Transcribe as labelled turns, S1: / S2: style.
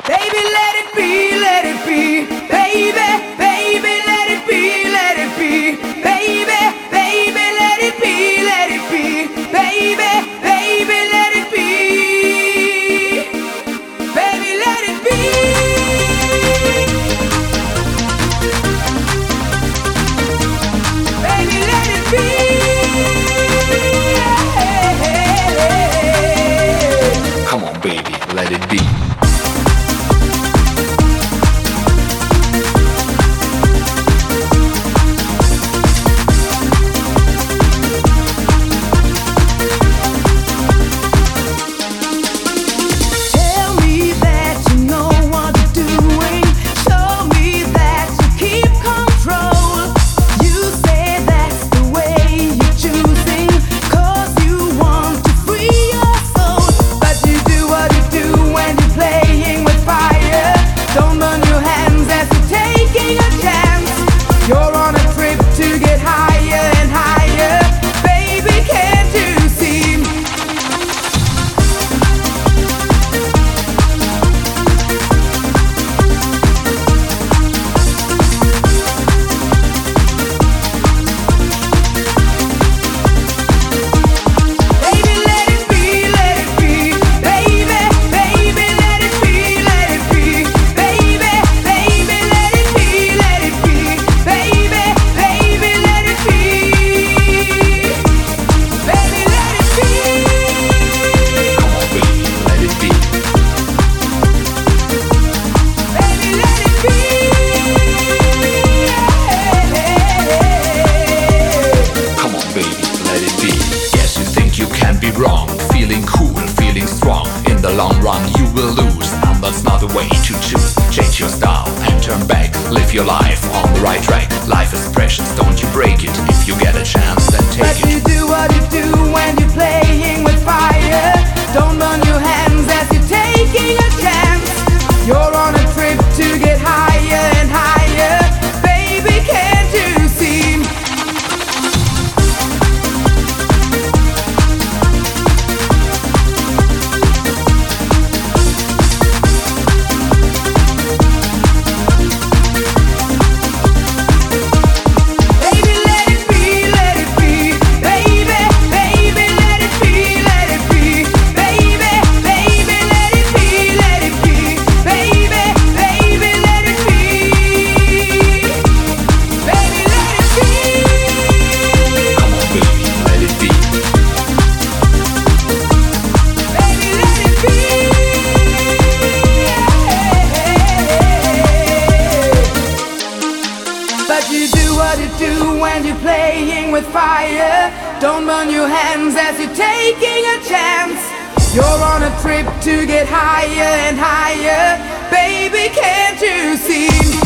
S1: Baby, let it be, baby, baby, let it be, let it be, baby, baby, let it be, let it be, baby, baby, let it be, baby, let it be. Baby, let it be.
S2: Come on, baby, let it be. Wrong, feeling cool, feeling strong. In the long run you will lose, and that's not the way to choose. Change your style and turn back. Live your life on the right track. Life is precious, don't you break it. If you get a chance, then take
S1: but
S2: it.
S1: But you do what you do when you're playing with fire. Don't burn your hands as you're taking a chance. You're on a trip to get higher and higher. Baby, can't you see? But you do what you do when you're playing with fire. Don't burn your hands as you're taking a chance. You're on a trip to get higher and higher. Baby, can't you see?